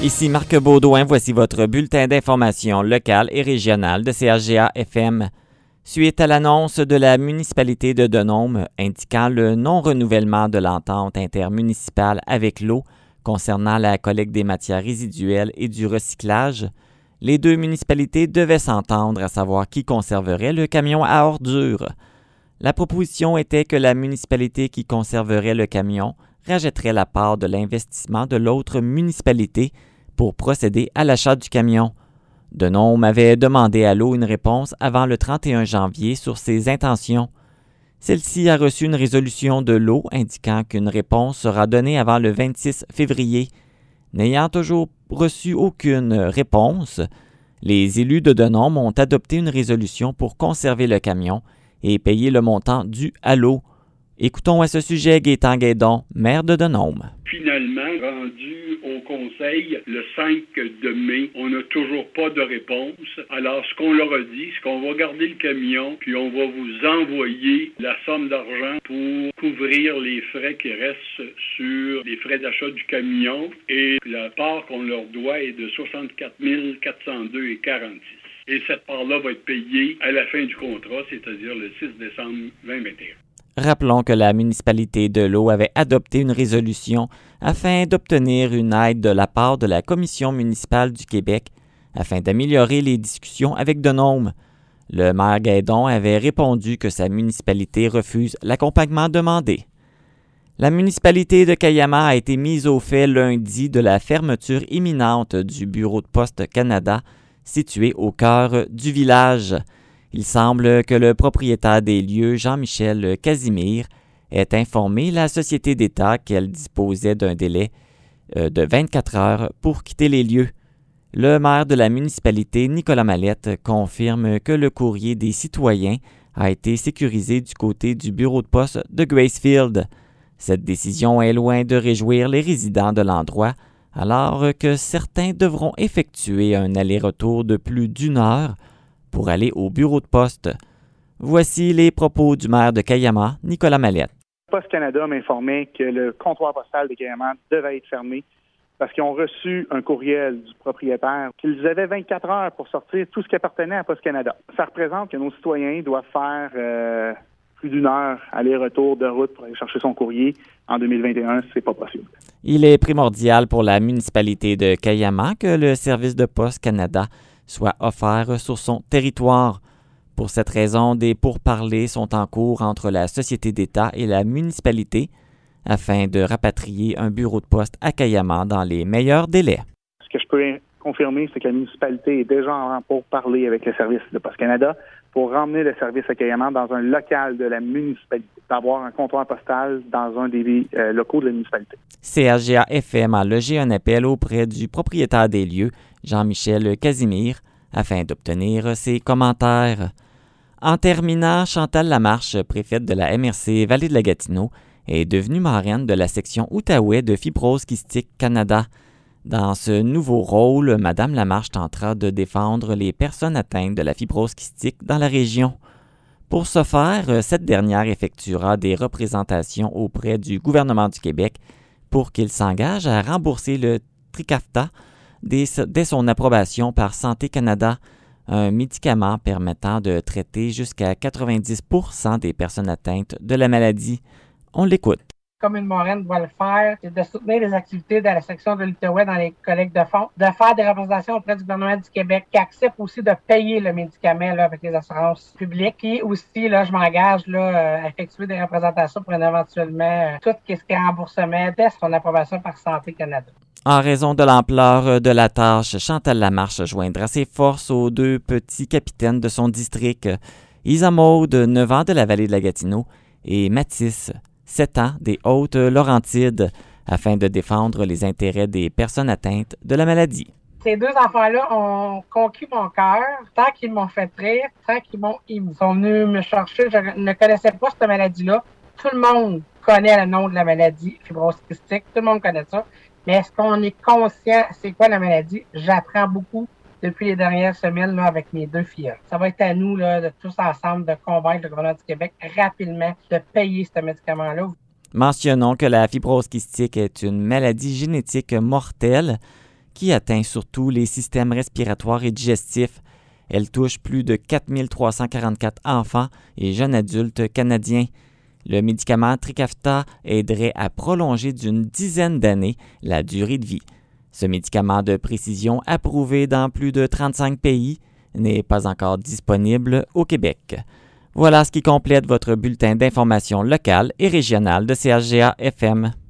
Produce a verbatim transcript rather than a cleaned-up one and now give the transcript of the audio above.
Ici Marc Baudouin, voici votre bulletin d'information locale et régionale de C H G A F M. Suite à l'annonce de la municipalité de Denôme indiquant le non-renouvellement de l'entente intermunicipale avec l'eau concernant la collecte des matières résiduelles et du recyclage, les deux municipalités devaient s'entendre à savoir qui conserverait le camion à ordures. La proposition était que la municipalité qui conserverait le camion rachèterait la part de l'investissement de l'autre municipalité pour procéder à l'achat du camion. Denôme avait demandé à l'eau une réponse avant le trente et un janvier sur ses intentions. Celle-ci a reçu une résolution de l'eau indiquant qu'une réponse sera donnée avant le vingt-six février. N'ayant toujours reçu aucune réponse, les élus de Denôme ont adopté une résolution pour conserver le camion et payer le montant dû à l'eau. Écoutons à ce sujet Gaétan Guédon, maire de Denôme. Finalement, rendu au conseil le cinq de mai, on n'a toujours pas de réponse. Alors, ce qu'on leur a dit, c'est qu'on va garder le camion, puis on va vous envoyer la somme d'argent pour couvrir les frais qui restent sur les frais d'achat du camion. Et la part qu'on leur doit est de soixante-quatre mille quatre cent deux virgule quarante-six. Et cette part-là va être payée à la fin du contrat, c'est-à-dire le six décembre deux mille vingt et un. Rappelons que la municipalité de l'eau avait adopté une résolution afin d'obtenir une aide de la part de la Commission municipale du Québec afin d'améliorer les discussions avec Denôme. Le maire Guédon avait répondu que sa municipalité refuse l'accompagnement demandé. La municipalité de Cayama a été mise au fait lundi de la fermeture imminente du bureau de Poste Canada situé au cœur du village. Il semble que le propriétaire des lieux, Jean-Michel Casimir, ait informé la société d'État qu'elle disposait d'un délai de vingt-quatre heures pour quitter les lieux. Le maire de la municipalité, Nicolas Mallette, confirme que le courrier des citoyens a été sécurisé du côté du bureau de poste de Gracefield. Cette décision est loin de réjouir les résidents de l'endroit, alors que certains devront effectuer un aller-retour de plus d'une heure pour aller au bureau de poste. Voici les propos du maire de Cayama, Nicolas Mallette. Poste Canada m'informait que le comptoir postal de Cayama devait être fermé parce qu'ils ont reçu un courriel du propriétaire qu'ils avaient vingt-quatre heures pour sortir tout ce qui appartenait à Poste Canada. Ça représente que nos citoyens doivent faire euh, plus d'une heure aller-retour de route pour aller chercher son courrier. En deux mille vingt et un, c'est pas possible. Il est primordial pour la municipalité de Cayama que le service de Poste Canada soit offert sur son territoire. Pour cette raison, des pourparlers sont en cours entre la Société d'État et la municipalité afin de rapatrier un bureau de poste à Cayama dans les meilleurs délais. Ce que je peux confirmer, c'est que la municipalité est déjà en pourparlers avec le service de Poste Canada pour ramener le service à Cayama dans un local de la municipalité, d'avoir un comptoir postal dans un des euh, locaux de la municipalité. C H G A F M a logé un appel auprès du propriétaire des lieux, Jean-Michel Casimir, afin d'obtenir ses commentaires. En terminant, Chantal Lamarche, préfète de la M R C Vallée de la Gatineau, est devenue marraine de la section Outaouais de Fibrose Kystique Canada. Dans ce nouveau rôle, Mme Lamarche tentera de défendre les personnes atteintes de la fibrose kystique dans la région. Pour ce faire, cette dernière effectuera des représentations auprès du gouvernement du Québec pour qu'il s'engage à rembourser le Trikafta dès, dès son approbation par Santé Canada, un médicament permettant de traiter jusqu'à quatre-vingt-dix pour cent des personnes atteintes de la maladie. On l'écoute. Comme une moraine doit le faire, c'est de soutenir les activités de la section de l'Outaouais dans les collectes de fonds, de faire des représentations auprès du gouvernement du Québec qui accepte aussi de payer le médicament là, avec les assurances publiques. Puis aussi, là, je m'engage là, à effectuer des représentations pour un éventuellement euh, tout ce qui est remboursement dès son approbation par Santé Canada. En raison de l'ampleur de la tâche, Chantal Lamarche joindra ses forces aux deux petits capitaines de son district, Isa Maude, neuf ans de la vallée de la Gatineau, et Mathis, sept ans des Hautes-Laurentides, afin de défendre les intérêts des personnes atteintes de la maladie. Ces deux enfants-là ont conquis mon cœur, tant qu'ils m'ont fait rire, tant qu'ils m'ont ému. Ils sont venus me chercher, je ne connaissais pas cette maladie-là. Tout le monde connaît le nom de la maladie, fibrose kystique, tout le monde connaît ça. Mais est-ce qu'on est conscient c'est quoi la maladie? J'apprends beaucoup depuis les dernières semaines là, avec mes deux filles. Ça va être à nous, là, de tous ensemble, de convaincre le gouvernement du Québec rapidement de payer ce médicament-là. Mentionnons que la fibrose kystique est une maladie génétique mortelle qui atteint surtout les systèmes respiratoires et digestifs. Elle touche plus de quatre mille trois cent quarante-quatre enfants et jeunes adultes canadiens. Le médicament Trikafta aiderait à prolonger d'une dizaine d'années la durée de vie. Ce médicament de précision approuvé dans plus de trente-cinq pays n'est pas encore disponible au Québec. Voilà ce qui complète votre bulletin d'information locale et régionale de C H G A F M.